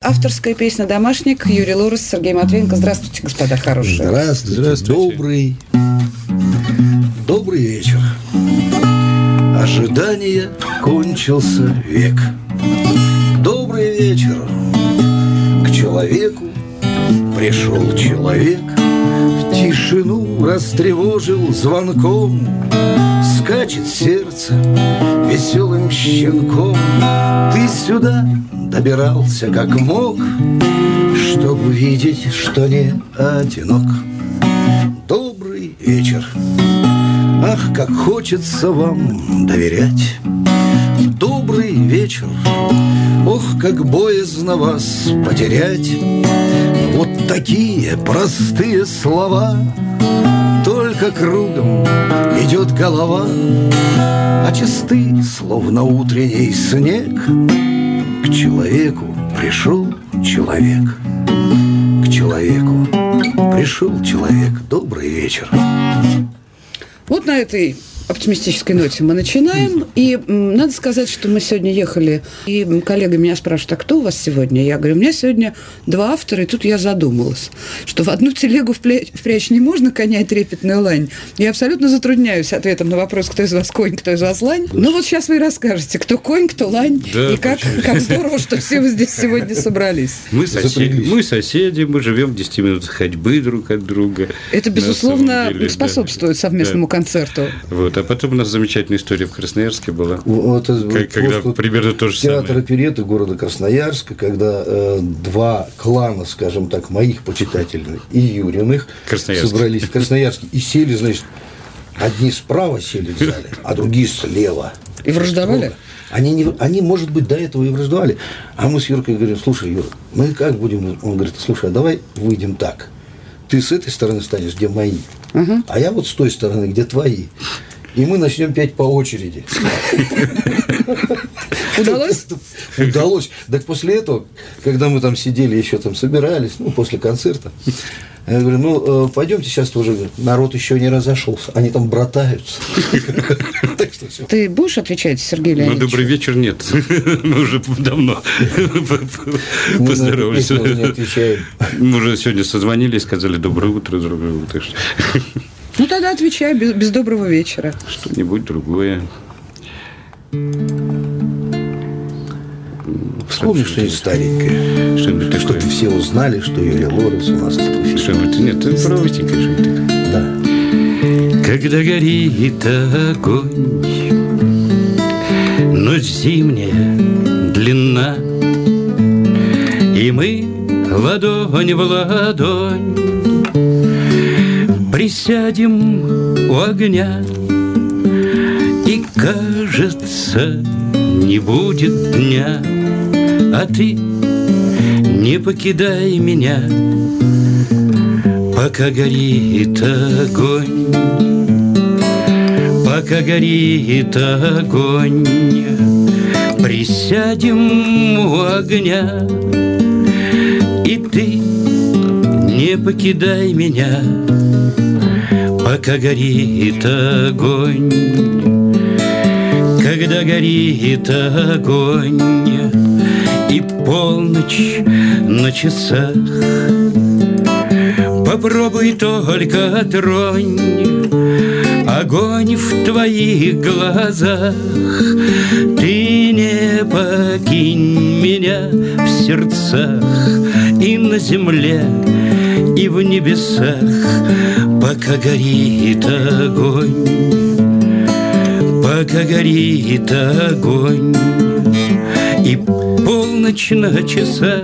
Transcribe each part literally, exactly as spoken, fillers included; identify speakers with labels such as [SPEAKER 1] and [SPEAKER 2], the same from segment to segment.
[SPEAKER 1] авторская песня «Домашник», Юрий Лорос, Сергей Матвеенко. Здравствуйте, господа хорошие.
[SPEAKER 2] Здравствуйте. Здравствуйте. Добрый, добрый вечер. Ожидание кончился век. Добрый вечер. К человеку пришел человек, тишину растревожил звонком. Скачет сердце веселым щенком. Ты сюда добирался как мог, чтобы увидеть, что не одинок. Добрый вечер. Ах, как хочется вам доверять. Добрый вечер. Ох, как боязно вас потерять. Вот такие простые слова. Только кругом идет голова, а чисты, словно утренний снег. К человеку пришел человек. К человеку пришел человек. Добрый вечер.
[SPEAKER 1] Вот на этой оптимистической ноте мы начинаем. И м, надо сказать, что мы сегодня ехали, и коллега меня спрашивает, а кто у вас сегодня? Я говорю, у меня сегодня два автора, и тут я задумалась, что в одну телегу впрячь, впрячь не можно коня и трепетную лань. Я абсолютно затрудняюсь ответом на вопрос, кто из вас конь, кто из вас лань. Ну вот сейчас вы и расскажете, кто конь, кто лань, да, и как, как здорово, что все вы здесь сегодня собрались.
[SPEAKER 3] Мы соседи, мы соседи, мы живем в десяти минутах ходьбы друг от друга.
[SPEAKER 1] Это, безусловно, деле, способствует да. совместному да. концерту.
[SPEAKER 3] Вот. А потом у нас замечательная история в Красноярске была,
[SPEAKER 2] вот,
[SPEAKER 3] как, когда вот примерно то же самое.
[SPEAKER 2] Театр оперетты города Красноярска, когда э, два клана, скажем так, моих почитательных и Юриных собрались в Красноярске и сели, значит, одни справа сели в зале, а другие слева.
[SPEAKER 1] И враждовали?
[SPEAKER 2] Они, не, они, может быть, до этого и враждовали. А мы с Юркой говорим, слушай, Юр, мы как будем? Он говорит, слушай, а давай выйдем так. Ты с этой стороны станешь, где мои, угу. а я вот с той стороны, где твои. И мы начнем петь по очереди.
[SPEAKER 1] Удалось?
[SPEAKER 2] Удалось. Так после этого, когда мы там сидели, еще там собирались, ну, после концерта, я говорю, ну, пойдемте сейчас тоже, народ еще не разошелся, они там братаются.
[SPEAKER 1] Ты будешь отвечать, Сергей Леонидович?
[SPEAKER 3] Ну, добрый вечер, нет. Мы уже давно поздоровались. Мы уже сегодня созвонились, сказали доброе утро, доброе утро.
[SPEAKER 1] Ну, тогда отвечай без, без доброго вечера.
[SPEAKER 3] Что-нибудь другое.
[SPEAKER 2] Вспомни что-нибудь старенькое.
[SPEAKER 3] Что-нибудь такое.
[SPEAKER 2] Чтобы все узнали, что Юрий Лорос у нас в эфире.
[SPEAKER 3] Что-нибудь, нет, это простенькое что-нибудь.
[SPEAKER 2] Да.
[SPEAKER 3] Когда горит огонь, ночь зимняя, длинна, и мы ладонь в ладонь присядем у огня, и, кажется, не будет дня, а ты не покидай меня, пока горит огонь, пока горит огонь, присядем у огня, и ты не покидай меня, пока горит огонь. Когда горит огонь и полночь на часах, попробуй только тронь огонь в твоих глазах. Ты не покинь меня в сердцах и на земле, и в небесах, пока горит огонь, пока горит огонь и полночь на часах.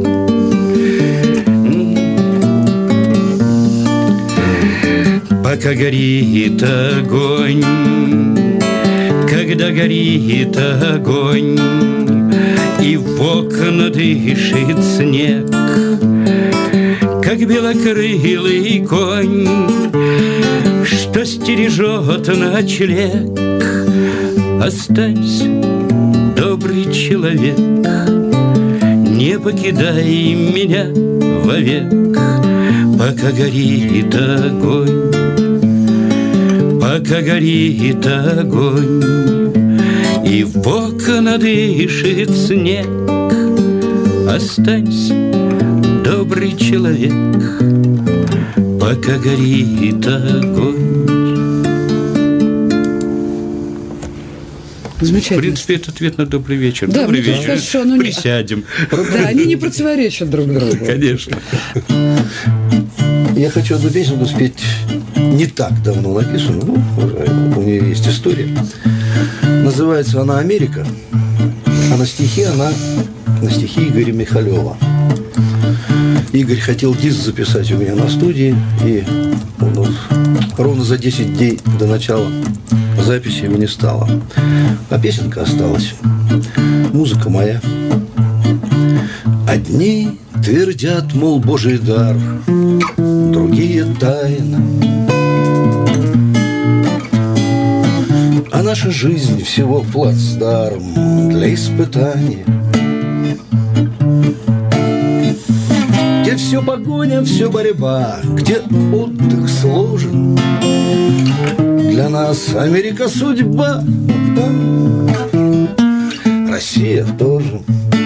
[SPEAKER 3] Пока горит огонь, когда горит огонь и в окна дышит снег, как белокрылый конь, что стережет ночлег. Останься, добрый человек, не покидай меня вовек, пока горит огонь, пока горит огонь и в окна дышит снег. останься, добрый человек, пока горит огонь.
[SPEAKER 1] Замечательно.
[SPEAKER 3] В принципе, это ответ на добрый вечер.
[SPEAKER 1] Да,
[SPEAKER 3] добрый
[SPEAKER 1] мне
[SPEAKER 3] вечер.
[SPEAKER 1] кажется, что оно не-
[SPEAKER 3] Присядем.
[SPEAKER 1] Да, они не противоречат друг другу.
[SPEAKER 3] Конечно.
[SPEAKER 2] Я хочу одну песенку спеть, не так давно написанную, ну, уже у нее есть история. Называется она «Америка», а на стихи она на стихи Игоря Михалева. Игорь хотел диск записать у меня на студии, и ну, ровно за десять дней до начала записи его не стало. А песенка осталась. Музыка моя. Одни твердят, мол, Божий дар, другие тайна. А наша жизнь всего плацдарм для испытания. Где все погоня, все борьба, где отдых сложен. Для нас Америка судьба, Россия тоже.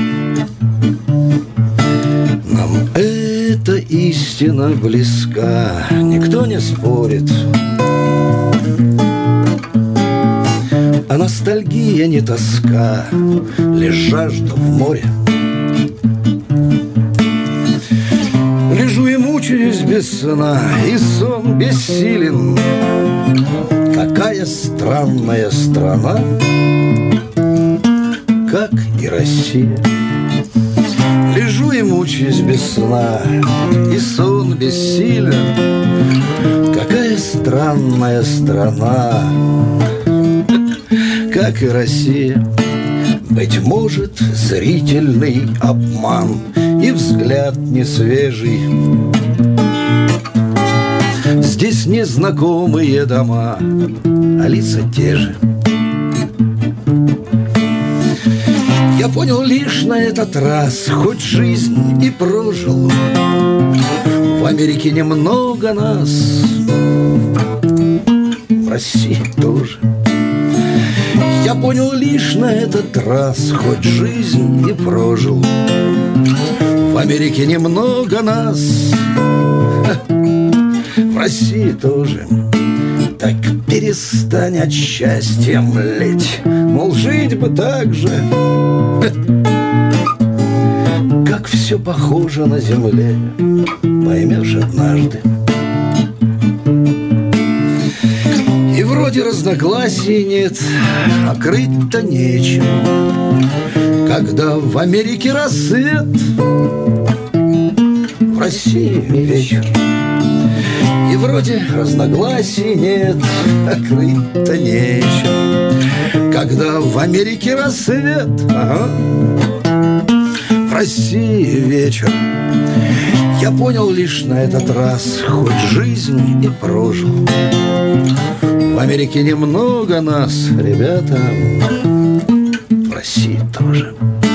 [SPEAKER 2] Нам эта истина близка, никто не спорит. А ностальгия не тоска, лишь жажда в море. Лежу и мучаюсь без сна, и сон бессилен. Какая странная страна, как и Россия. Лежу и мучаюсь без сна, и сон бессилен. Какая странная страна, как и Россия. Быть может, зрительный обман и взгляд несвежий. Здесь незнакомые дома, а лица те же. Я понял лишь на этот раз, хоть жизнь и прожил. В Америке немного нас, в России тоже. Я понял лишь на этот раз, хоть жизнь и прожил. В Америке немного нас, в России тоже. Так перестань от счастья млеть, мол, жить бы так же, как все похоже на земле, поймешь однажды. И вроде разногласий нет, а крыть-то нечем, когда в Америке рассвет, в России вечер. И вроде разногласий нет, а крыть-то нечем, когда в Америке рассвет, ага, в России вечер. Я понял лишь на этот раз, хоть жизнь и прожил. В Америке немного нас, ребята, в России тоже.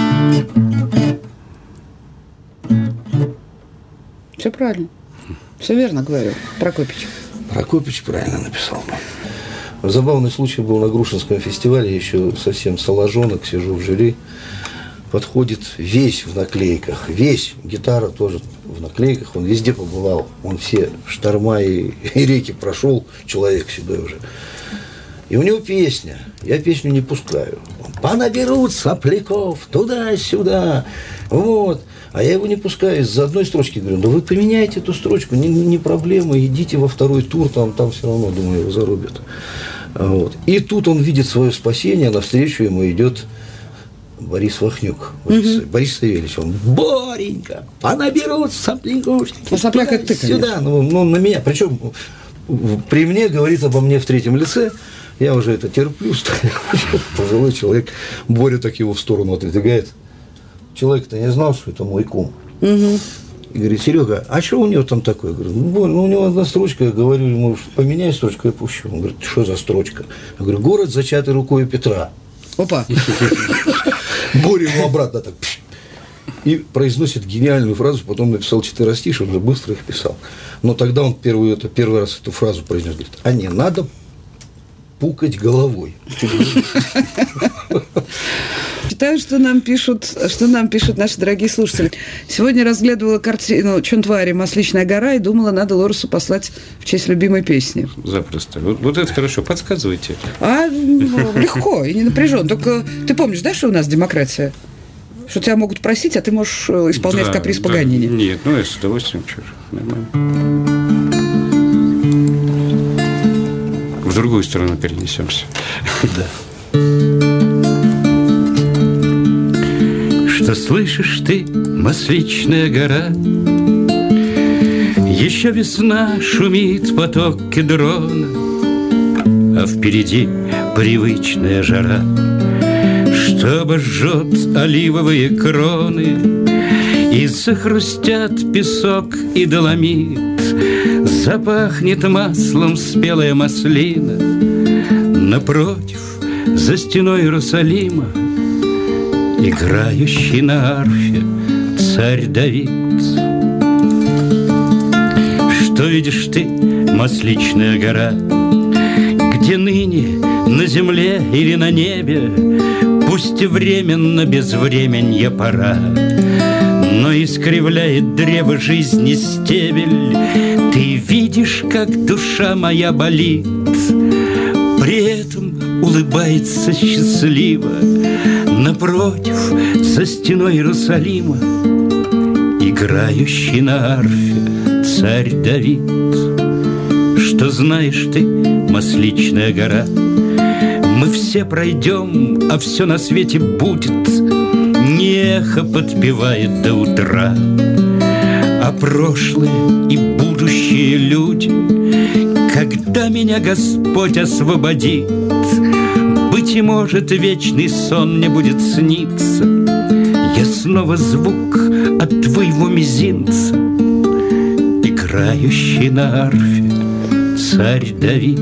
[SPEAKER 1] Все правильно. Все верно говорю, Прокопич.
[SPEAKER 2] Прокопич правильно написал. Забавный случай был на Грушинском фестивале, еще совсем соложонок, сижу в жюри. Подходит весь в наклейках, весь, гитара тоже в наклейках, он везде побывал, он все шторма и, и реки прошел, человек седой уже. И у него песня, я песню не пускаю. Он, понаберут сопляков туда-сюда, вот. А я его не пускаю из-за одной строчки, говорю, да вы поменяйте эту строчку, не, не проблема, идите во второй тур, там, там все равно, думаю, его зарубят. Вот. И тут он видит свое спасение, навстречу ему идет Борис Вахнюк, Борис, угу. Борис Савельевич, он, Боренька, понаберут сопляков сюда, ну, ну, на меня, причем при мне говорит обо мне в третьем лице, я уже это терплю, пожилой человек, Боря так его в сторону отодвигает. Человек-то не знал, что это мой кум. Угу. И говорит, Серега, а что у него там такое? Я говорю, ну, Борь, ну у него одна строчка, я говорю ему, поменяй строчку, я пущу. Он говорит, что за строчка? Я говорю, город, зачатый рукой Петра.
[SPEAKER 1] Опа.
[SPEAKER 2] Боря ему обратно так. И произносит гениальную фразу, потом написал четверостишь, он же быстро их писал. Но тогда он первый, это, первый раз эту фразу произнес, говорит, а не надо пукать головой.
[SPEAKER 1] Читаю, что нам пишут, что нам пишут наши дорогие слушатели. Сегодня разглядывала картину Чонтвари «Масличная гора» и думала, надо Лоресу послать в честь любимой песни.
[SPEAKER 3] Запросто. Вот, вот это хорошо. Подсказывайте.
[SPEAKER 1] А ну, легко и не напряжен. Только ты помнишь, да, что у нас демократия? Что тебя могут просить, а ты можешь исполнять да, каприз да. Паганини.
[SPEAKER 3] Нет, ну я с удовольствием. Чё, нормально. В другую сторону перенесемся.
[SPEAKER 2] Да.
[SPEAKER 3] Что слышишь ты, Масличная гора? Еще весна, шумит поток кедрона, а впереди привычная жара, что обожжет оливовые кроны, и захрустят песок и доломит, запахнет маслом спелая маслина. Напротив, за стеной Иерусалима, играющий на арфе царь Давид. Что видишь ты, Масличная гора, где ныне на земле или на небе, пусть и временно безвременья пора, но искривляет древо жизни стебель. Ты видишь, как душа моя болит, при этом улыбается счастливо. Напротив, за стеной Иерусалима, играющий на арфе царь Давид. Что знаешь ты, Масличная гора, мы все пройдем, а все на свете будет, не эхо подпевает до утра, а прошлые и будущие люди. Когда меня Господь освободит, быть может, вечный сон мне будет сниться, я снова звук от твоего мизинца, играющий на арфе царь Давид.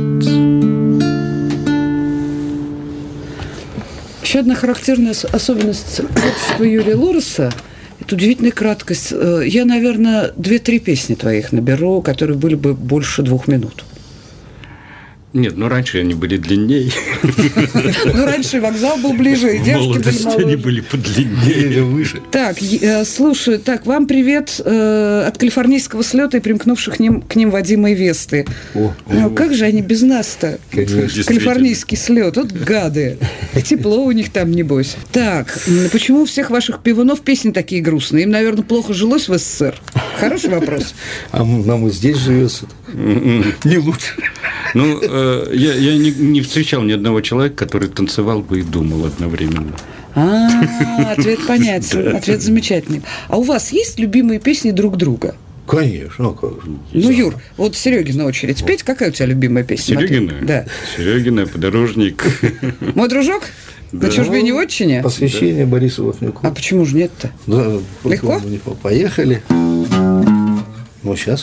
[SPEAKER 1] Еще одна характерная особенность творчества Юрия Лореса – это удивительная краткость. Я, наверное, две-три песни твоих наберу, которые были бы больше двух минут.
[SPEAKER 3] Нет, ну раньше они были длиннее.
[SPEAKER 1] Ну раньше вокзал был ближе, и девушки были моложе.
[SPEAKER 3] Они были подлиннее, выше.
[SPEAKER 1] Так, слушай, так, вам привет от калифорнийского слета и примкнувших к ним Вадима и Весты. Ну как же они без нас-то? Калифорнийский слет, вот гады. Тепло у них там, небось. Так, почему у всех ваших пивунов песни такие грустные? Им, наверное, плохо жилось в СССР? Хороший вопрос.
[SPEAKER 2] А нам и здесь живется. Не лучше.
[SPEAKER 3] Ну, я, я не, не встречал ни одного человека, который танцевал бы и думал одновременно.
[SPEAKER 1] А, ответ понятен, ответ замечательный. А у вас есть любимые песни друг друга?
[SPEAKER 2] Конечно, ну как же.
[SPEAKER 1] Ну, Юр, вот Серегина очередь петь. Какая у тебя любимая песня?
[SPEAKER 3] Серегина?
[SPEAKER 1] Да.
[SPEAKER 3] Серегина, «Подорожник».
[SPEAKER 1] Мой дружок? Да. На чужбине отчине?
[SPEAKER 2] Посвящение да. Борису Вахнюку.
[SPEAKER 1] А почему же нет-то?
[SPEAKER 2] Да,
[SPEAKER 1] легко?
[SPEAKER 2] Поехали. Ну, сейчас.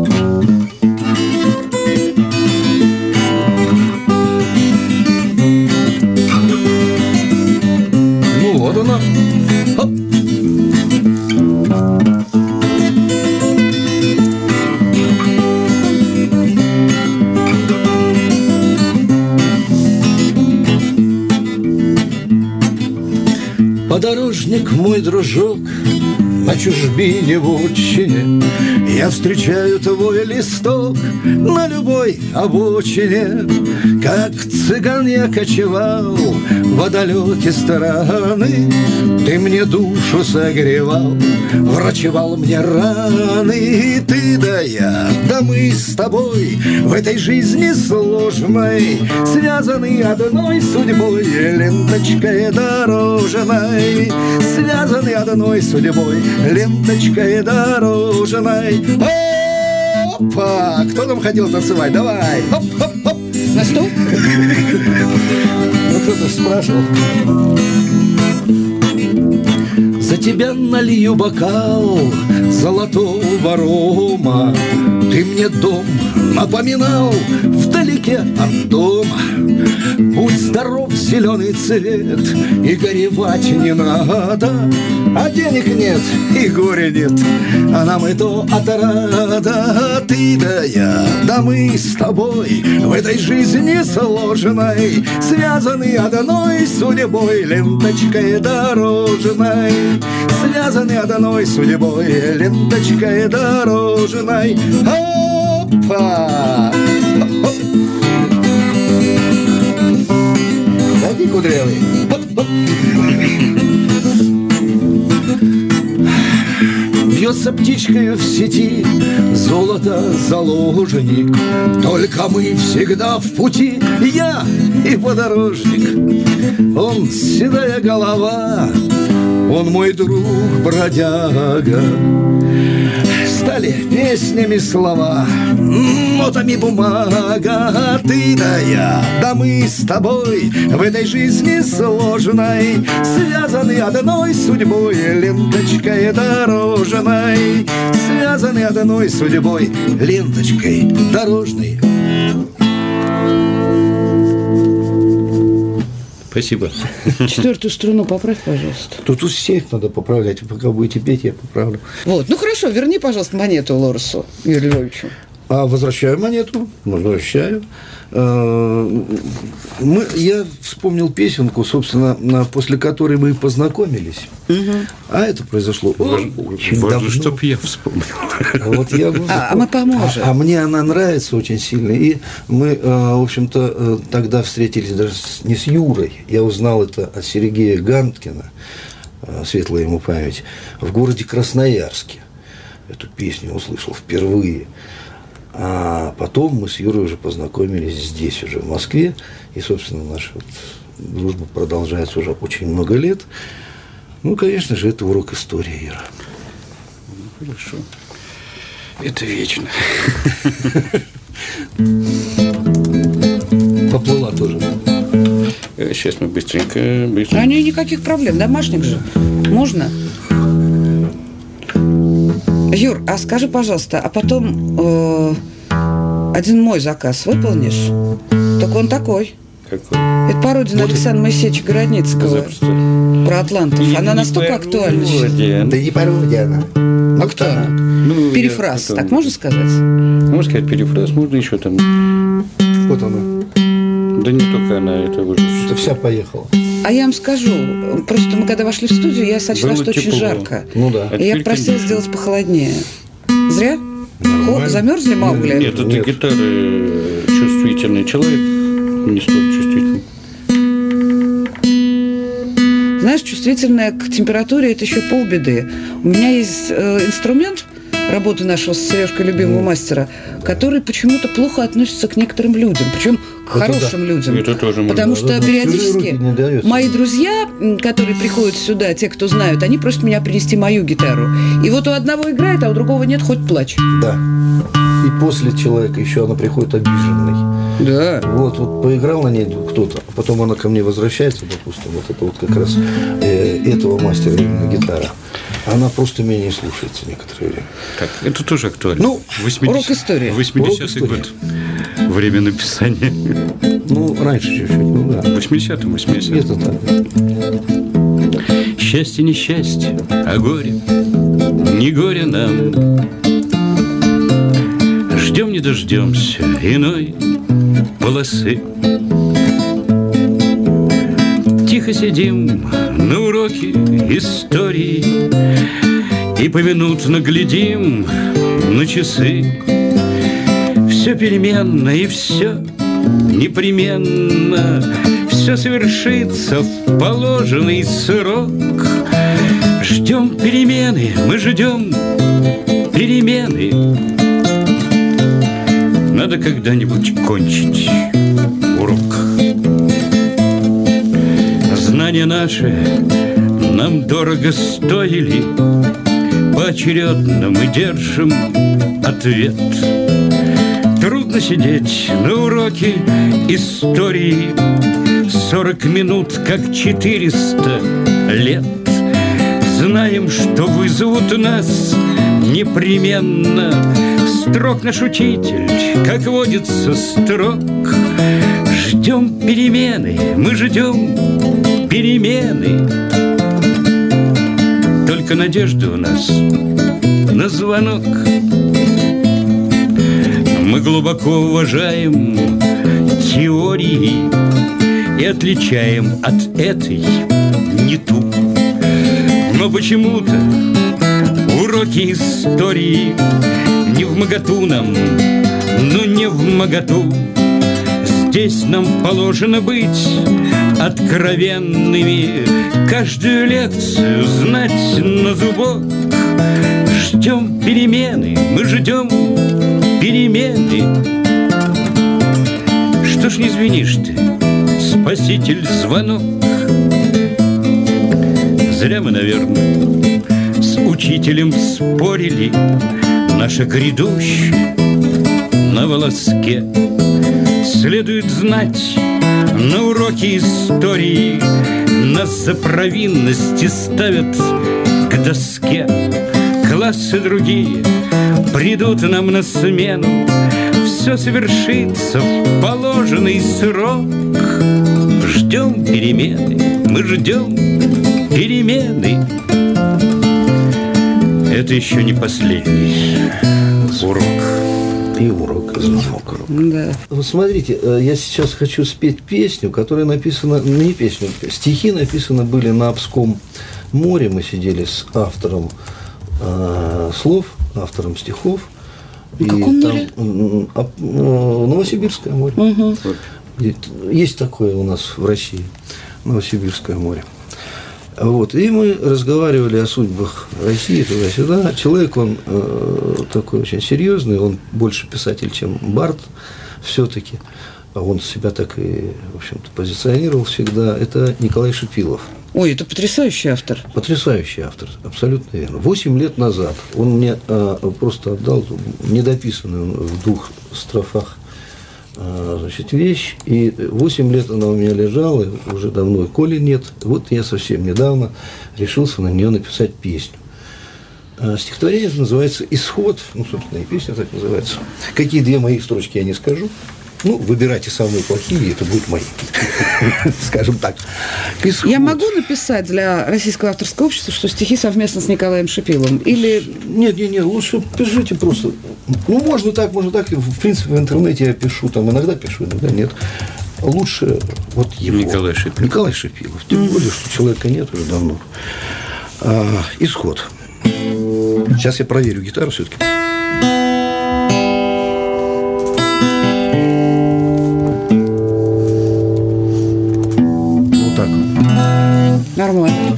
[SPEAKER 2] Вот она. Хоп. Подорожник, мой дружок, на чужбине в отчине, я встречаю твой листок на любой обочине. Как цыган я кочевал в далекие страны, ты мне душу согревал, врачевал мне раны. И ты да я, да мы с тобой в этой жизни сложной связаны одной судьбой, ленточкой дорожной. Связаны одной судьбой, ленточкой дорожной. Опа! Кто там ходил танцевать? Давай! Хоп-хоп-хоп!
[SPEAKER 1] На стол?
[SPEAKER 2] Ну, кто-то спрашивал. За тебя налью бокал золотого рома, Ты мне дом напоминал вдалеке от дома. Будь здоров, зеленый цвет, и горевать не надо. А денег нет, и горя нет, а нам и то отрада. Ты да я, да мы с тобой в этой жизни сложной связаны одной судьбой, ленточкой дорожной. Связаны одной судьбой, ленточкой дорожной. Опа! Ходи, кудрявый. Бьется птичкой в сети золото заложник. Только мы всегда в пути, я и подорожник. Он седая голова, он мой друг бродяга. Стали песнями слова, нотами бумага. Ты да я, да мы с тобой в этой жизни сложной связаны одной судьбой, ленточкой дорожной. Связаны одной судьбой, ленточкой дорожной.
[SPEAKER 3] Спасибо.
[SPEAKER 1] Четвертую струну поправь, пожалуйста.
[SPEAKER 2] Тут у всех надо поправлять. Пока будете петь, я поправлю.
[SPEAKER 1] Вот, ну хорошо, верни, пожалуйста, монету Лоресу Юрию Львовичу.
[SPEAKER 2] А возвращаю монету, возвращаю. Мы, я вспомнил песенку, собственно, после которой мы познакомились. Угу. А это произошло
[SPEAKER 3] Важ,
[SPEAKER 2] очень
[SPEAKER 3] важно,
[SPEAKER 2] давно.
[SPEAKER 3] чтоб я вспомнил.
[SPEAKER 2] Вот я,
[SPEAKER 1] а, а мы поможем.
[SPEAKER 2] А, а мне она нравится очень сильно. И мы, в общем-то, тогда встретились даже не с Юрой. Я узнал это от Сергея Ганткина, светлая ему память, в городе Красноярске. Эту песню услышал впервые. А потом мы с Юрой уже познакомились здесь, уже в Москве. И, собственно, наша вот дружба продолжается уже очень много лет. Ну, конечно же, это урок истории, Юра.
[SPEAKER 3] Ну, хорошо. Это вечно.
[SPEAKER 2] Поплыла тоже.
[SPEAKER 3] Сейчас мы быстренько, быстренько.
[SPEAKER 1] А не, никаких проблем, домашних же. Можно? Юр, а скажи, пожалуйста, а потом э, один мой заказ выполнишь? Только он такой.
[SPEAKER 3] Какой?
[SPEAKER 1] Это пародия на Александра Моисеевича Городницкого. Про атлантов.
[SPEAKER 3] И
[SPEAKER 1] она настолько актуальна.
[SPEAKER 2] Да не пародия она. Ну, кто она?
[SPEAKER 3] Ну,
[SPEAKER 1] перефраз,
[SPEAKER 3] потом...
[SPEAKER 1] так можно сказать?
[SPEAKER 3] Можно сказать перефраз, можно еще там.
[SPEAKER 2] Вот она.
[SPEAKER 3] Да не только она, это уже.
[SPEAKER 2] Это вся поехала.
[SPEAKER 1] А я вам скажу, просто мы когда вошли в студию, я сочла,
[SPEAKER 3] Было
[SPEAKER 1] что
[SPEAKER 3] тепло.
[SPEAKER 1] очень жарко.
[SPEAKER 2] Ну да.
[SPEAKER 1] И я просила сделать похолоднее. Зря? О, замерзли, Маугли?
[SPEAKER 3] Нет, это Нет. гитары чувствительный человек, не столь чувствительный.
[SPEAKER 1] Знаешь, чувствительная к температуре – это еще полбеды. У меня есть э, инструмент работы нашего с Сережкой любимого mm. мастера, который почему-то плохо относится к некоторым людям, причем к это хорошим да. людям.
[SPEAKER 3] Это тоже
[SPEAKER 1] потому что
[SPEAKER 2] да,
[SPEAKER 1] периодически мои друзья, которые приходят сюда, те, кто знают, они просят меня принести мою гитару. И вот у одного играет, а у другого нет, хоть плачь.
[SPEAKER 2] Да. И после человека еще она приходит обиженной.
[SPEAKER 1] Да.
[SPEAKER 2] Вот, вот поиграл на ней кто-то, а потом она ко мне возвращается, допустим, вот это вот как раз э, этого мастера именно гитара. Она просто меня не слушается некоторое время.
[SPEAKER 3] Так, это тоже актуально.
[SPEAKER 2] Ну,
[SPEAKER 1] урок истории.
[SPEAKER 3] восьмидесятый год. Время написания.
[SPEAKER 2] Ну, раньше чуть-чуть, ну да.
[SPEAKER 3] восьмидесятый, восьмидесятый.
[SPEAKER 2] Где-то так.
[SPEAKER 3] Счастье, несчастье, а горе, не горе нам. Ждем, не дождемся иной полосы. Тихо сидим на уроке истории и поминутно глядим на часы. Все переменно и все непременно, все совершится в положенный срок. Ждем перемены, мы ждем перемены. Надо когда-нибудь кончить урок. Знания наши нам дорого стоили, поочередно мы держим ответ. Трудно сидеть на уроке истории сорок минут, как четыреста лет. Знаем, что вызовут нас непременно. Строг наш учитель, как водится, строг. Ждем перемены, мы ждем перемены. Только надежда у нас на звонок. Мы глубоко уважаем теории и отличаем от этой не ту. Но почему-то уроки истории не вмоготу нам, ну не вмоготу. Здесь нам положено быть откровенными, каждую лекцию знать на зубок. Ждем перемены, мы ждем перемены. Что ж не звенишь ты, спаситель, звонок? Зря мы, наверное, с учителем спорили. Наша грядущая на волоске. Следует знать, на уроки истории нас за провинности ставят к доске. Классы другие придут нам на смену. Все совершится в положенный срок. Ждем перемены, мы ждем перемены. Это еще не последний урок.
[SPEAKER 2] И урок, и звонок.
[SPEAKER 1] Да.
[SPEAKER 2] Вот смотрите, я сейчас хочу спеть песню, которая написана, не песню, стихи написаны были на Обском море. Мы сидели с автором э, слов, автором стихов.
[SPEAKER 1] На каком
[SPEAKER 2] там,
[SPEAKER 1] море?
[SPEAKER 2] А, Новосибирское море.
[SPEAKER 1] Угу.
[SPEAKER 2] Есть такое у нас в России, Новосибирское море. Вот. И мы разговаривали о судьбах России туда-сюда. Человек, он э, такой очень серьезный, он больше писатель, чем бард все-таки. А он себя так и, в общем-то, позиционировал всегда. Это Николай Шипилов.
[SPEAKER 1] Ой, это потрясающий автор.
[SPEAKER 2] Потрясающий автор, абсолютно верно. Восемь лет назад он мне э, просто отдал недописанную в двух строфах э, значит, вещь, и восемь лет она у меня лежала, уже давно и Коли нет. Вот я совсем недавно решился на нее написать песню. Э, стихотворение называется «Исход», ну, собственно, и песня так называется. Какие две мои строчки я не скажу. Ну, выбирайте самые плохие, это будут мои. Скажем так. Исход.
[SPEAKER 1] Я могу написать для Российского авторского общества, что стихи совместно с Николаем Шипиловым? Или...
[SPEAKER 2] Нет, нет, нет, лучше пишите просто. Ну, можно так, можно так. В принципе, в интернете я пишу, там иногда пишу, иногда нет. Лучше вот его.
[SPEAKER 3] Николай Шипилов. Николай
[SPEAKER 2] Шипилов. Тем более, что человека нет уже давно. А, исход. Сейчас я проверю гитару все-таки.
[SPEAKER 1] Нормально.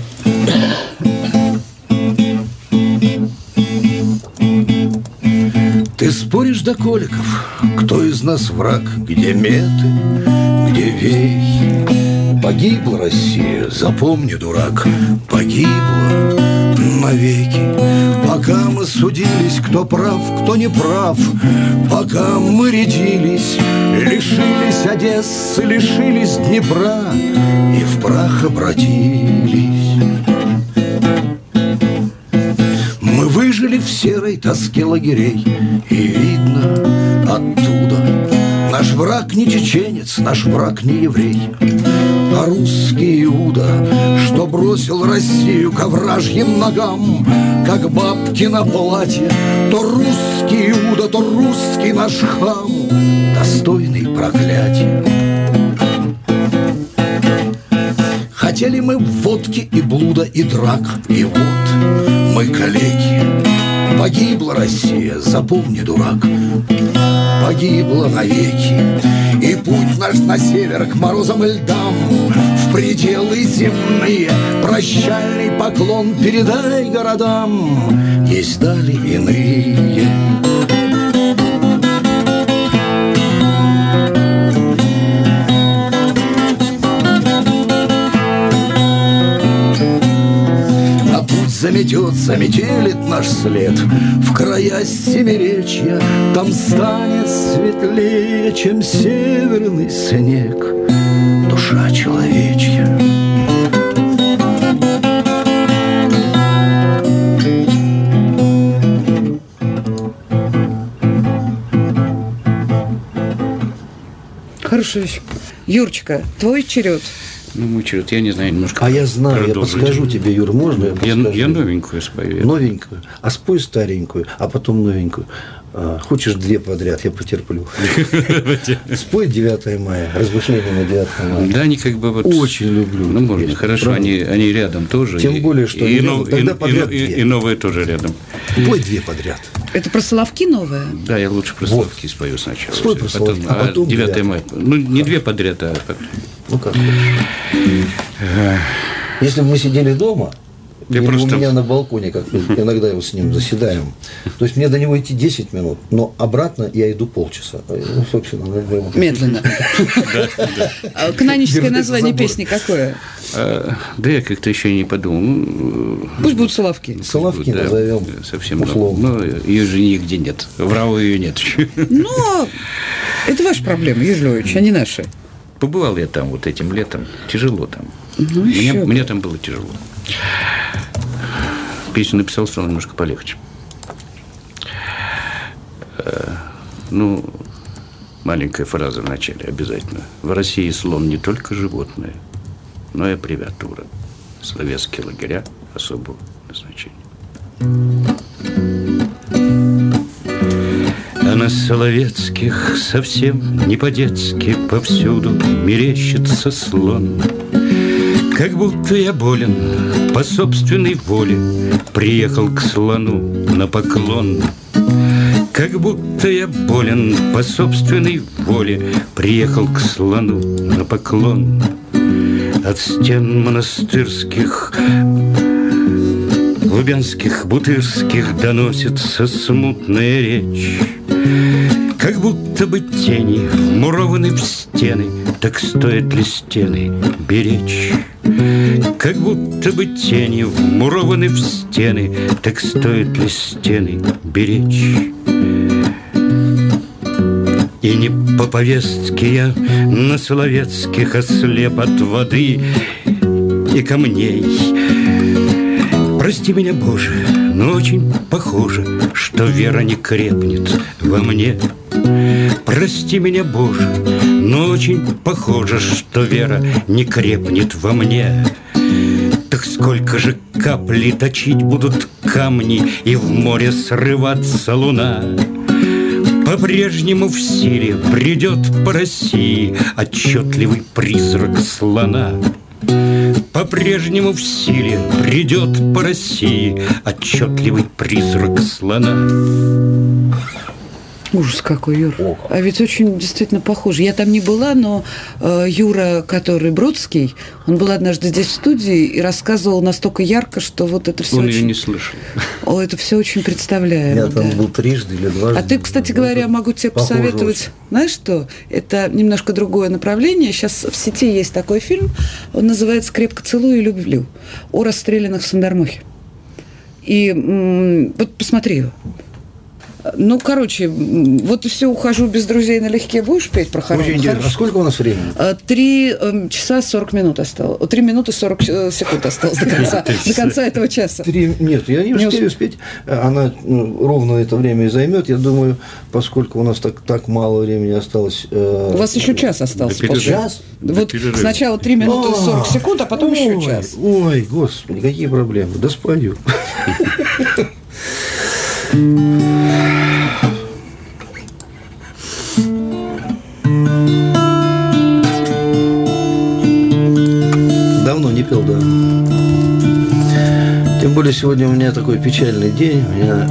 [SPEAKER 2] Ты споришь до коликов, кто из нас враг, где меты, где вей. Погибла Россия, запомни, дурак, погибла навеки. Пока мы судились, кто прав, кто не прав, пока мы рядились, лишились Одессы, лишились Днепра и в прах обратились. Мы выжили в серой тоске лагерей, и видно оттуда наш враг не чеченец, наш враг не еврей, а русский Иуда, что бросил Россию ко вражьим ногам, как бабки на платье. То русский Иуда, то русский наш хам, достойный проклятия. Хотели мы водки и блуда и драк, и вот мы калеки. Погибла Россия, запомни, дурак, погибла навеки. И путь наш на север к морозам и льдам, в пределы земные, прощальный поклон передай городам. Есть дали иные. Заметет, заметелит наш след в края Семиречья, там станет светлее, чем северный снег, душа человечья.
[SPEAKER 1] Хорошая вещь. Юрочка, твой черед.
[SPEAKER 3] Ну, мой черед, я не знаю, немножко.
[SPEAKER 2] А я знаю, я подскажу тебе, Юр, можно?
[SPEAKER 3] Я, я, я новенькую спою.
[SPEAKER 2] Новенькую. А спой старенькую, а потом новенькую. А, хочешь две подряд, я потерплю. Спой девятое мая, размышления на девятое мая.
[SPEAKER 3] Да, они как бы вот...
[SPEAKER 2] Очень люблю.
[SPEAKER 3] Ну, можно,
[SPEAKER 2] песню,
[SPEAKER 3] хорошо, они, они рядом тоже.
[SPEAKER 2] Тем
[SPEAKER 3] и,
[SPEAKER 2] более, что
[SPEAKER 3] и,
[SPEAKER 2] рядом,
[SPEAKER 3] нов,
[SPEAKER 2] тогда
[SPEAKER 3] и,
[SPEAKER 2] подряд
[SPEAKER 3] и, и, и новые тоже рядом.
[SPEAKER 2] Пой две подряд.
[SPEAKER 1] Это про Соловки новое?
[SPEAKER 3] Да, я лучше про
[SPEAKER 2] Вот.
[SPEAKER 3] Соловки спою сначала.
[SPEAKER 2] Спой про
[SPEAKER 3] потом,
[SPEAKER 2] Соловки, а потом
[SPEAKER 3] девятое мая. Ну, не две подряд, а потом.
[SPEAKER 2] Ну, как хочешь. Если бы мы сидели дома,
[SPEAKER 3] Я
[SPEAKER 2] или
[SPEAKER 3] просто...
[SPEAKER 2] у меня на балконе, как иногда его с ним заседаем, то есть мне до него идти десять минут, но обратно я иду полчаса. Ну, собственно, наверное.
[SPEAKER 1] Медленно. Каноническое название песни какое?
[SPEAKER 3] Да я как-то еще не подумал.
[SPEAKER 1] Пусть будут Соловки.
[SPEAKER 2] Соловки назовем
[SPEAKER 3] совсем
[SPEAKER 2] условно.
[SPEAKER 3] Но ее же нигде нет. В РАО ее нет.
[SPEAKER 1] Но это ваша проблема, Юрий Львович, а не наши.
[SPEAKER 3] Побывал я там вот этим летом. Тяжело там.
[SPEAKER 1] Ну,
[SPEAKER 3] мне,
[SPEAKER 1] еще
[SPEAKER 3] мне там было тяжело. Песню написал, стало немножко полегче. Ну, маленькая фраза в начале обязательно. В России слон не только животное, но и аббревиатура. Советские лагеря особого назначения. А на Соловецких совсем не по-детски повсюду мерещится слон. Как будто я болен, по собственной воле приехал к слону на поклон. Как будто я болен, по собственной воле приехал к слону на поклон. От стен монастырских, лубянских, бутырских доносится смутная речь. Как будто бы тени вмурованы в стены, так стоит ли стены беречь? Как будто бы тени вмурованы в стены, так стоит ли стены беречь? И не по повестке я на Соловецких ослеп от воды и камней. Прости меня, Боже, но очень похоже, что вера не крепнет во мне. Прости меня, Боже, но очень похоже, что вера не крепнет во мне. Так сколько же капли точить будут камни, и в море срываться луна? По-прежнему в силе придет по России отчетливый призрак слона. По-прежнему в силе придет по России отчетливый призрак слона.
[SPEAKER 1] Ужас какой, Юр. Ох. А ведь очень действительно похоже. Я там не была, но э, Юра, который Бродский, он был однажды здесь в студии и рассказывал настолько ярко, что вот это все
[SPEAKER 3] Он
[SPEAKER 1] очень...
[SPEAKER 3] ее не слышал.
[SPEAKER 1] О, это все очень представляемо.
[SPEAKER 2] Я там
[SPEAKER 1] да.
[SPEAKER 2] был трижды или дважды.
[SPEAKER 1] А ты, кстати говоря, могу тебе
[SPEAKER 2] Похоже
[SPEAKER 1] посоветовать,
[SPEAKER 2] очень.
[SPEAKER 1] знаешь что? Это немножко другое направление. Сейчас в сети есть такой фильм, он называется «Крепко целую и люблю», о расстрелянных в Сандармохе. И м- вот посмотри его. Ну, короче, вот и все, ухожу без друзей налегке. Будешь петь про хоромы?
[SPEAKER 2] Очень интересно. А сколько у нас времени?
[SPEAKER 1] Три э, часа сорок минут осталось. Три минуты сорок секунд осталось до конца, до конца этого часа.
[SPEAKER 2] Три... Нет, я не успею успеть. Она ну, ровно это время и займет. Я думаю, поскольку у нас так, так мало времени осталось... Э...
[SPEAKER 1] У вас еще час остался.
[SPEAKER 2] Час?
[SPEAKER 1] Вот сначала три минуты сорок секунд, а потом еще час.
[SPEAKER 2] Ой, господи, какие проблемы. Да спою. Давно не пел, да. Тем более сегодня у меня такой печальный день. У меня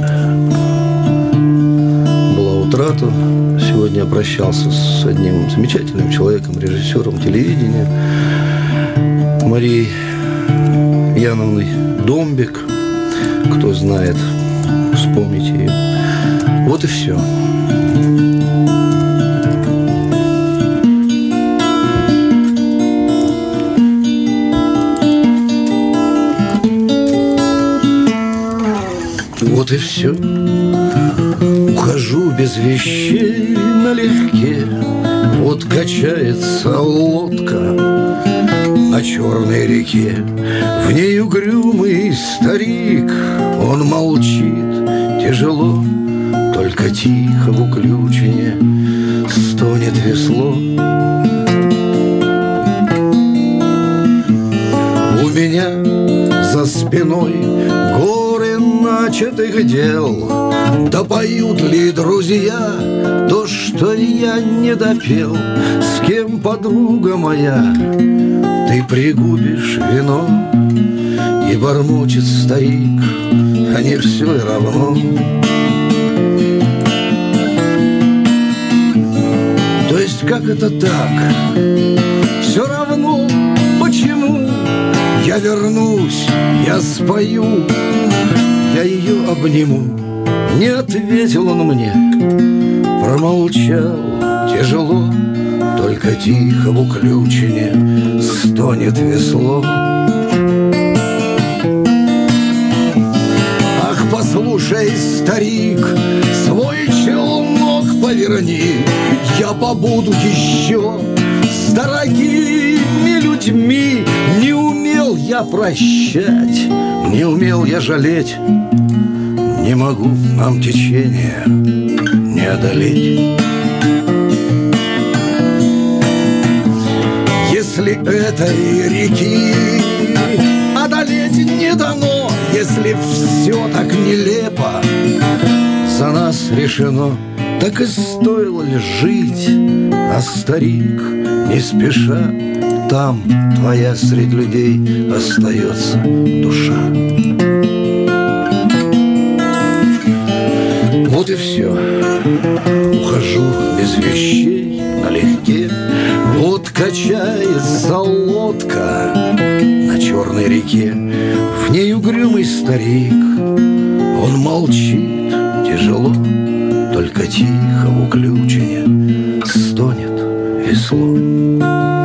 [SPEAKER 2] была утрата. Сегодня я прощался с одним замечательным человеком, режиссером телевидения, Марией Яновной Домбек. Кто знает, вспомните ее. Вот и все. Вот и все. Ухожу без вещей налегке. Вот качается лодка на черной реке. В ней угрюмый старик. Он молчит тяжело, только тихо в уключине стонет весло. У меня за спиной горы начатых дел. Да поют ли друзья то, что я не допел? С кем, подруга моя, ты пригубишь вино? И бормочет старик, а не все и равно. То есть как это так? Все равно почему? Я вернусь, я спою, я ее обниму. Не ответил он мне, промолчал тяжело. Только тихо в уключине стонет весло. Ах, послушай, старик, свой челнок поверни. Я побуду еще с дорогими людьми. Не умел я прощать, не умел я жалеть. Не могу нам течение не одолеть. Если этой реки одолеть не дано, если все так нелепо за нас решено, так и стоило ли жить? А старик, не спеша, там твоя среди людей остается душа. Вот и все. Ухожу без вещей налегке. Вот качается лодка на черной реке. В ней угрюмый старик. Он молчит тяжело. Только тихо в уключине стонет весло.